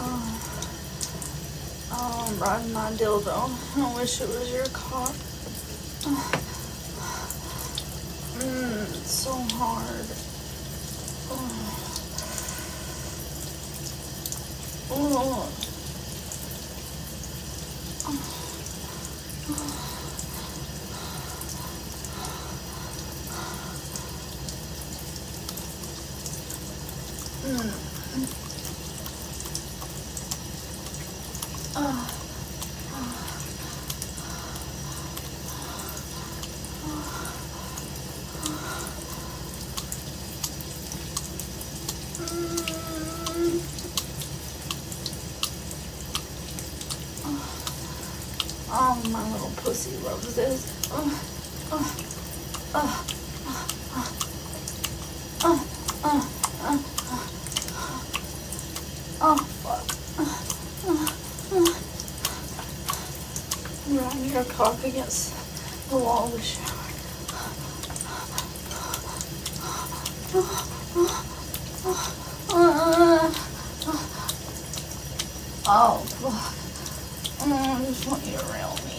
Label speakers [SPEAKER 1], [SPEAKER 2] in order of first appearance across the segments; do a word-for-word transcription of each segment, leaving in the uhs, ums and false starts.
[SPEAKER 1] Oh, I'm riding my dildo. I wish it was your cock. Mmm, it's so hard. Oh. Mm. Uh. Oh, my little pussy loves this. Uh, uh, uh, uh, uh, uh, uh, uh. Oh, fuck. Uh, uh, uh. Run your cock against the wall of the shower. Oh, fuck. Mm, I just want you to rail me.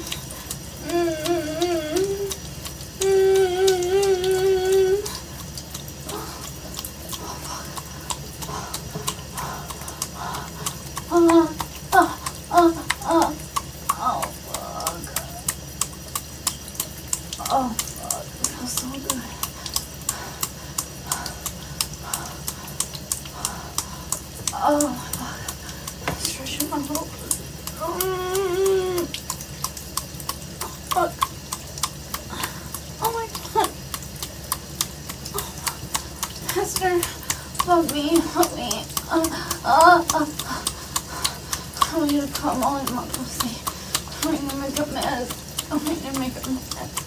[SPEAKER 1] Mm-hmm. Mm-hmm. Oh, fuck. Uh, uh, uh, uh. Oh, fuck. Oh, fuck. It feels so good. Oh, fuck. Stretching my little pussy. Mm. Fuck. Oh my god. Oh, Master, fuck me, fuck me. Uh, uh, uh. I want you to come all in my pussy. I want you to make a mess. I want you to make a mess.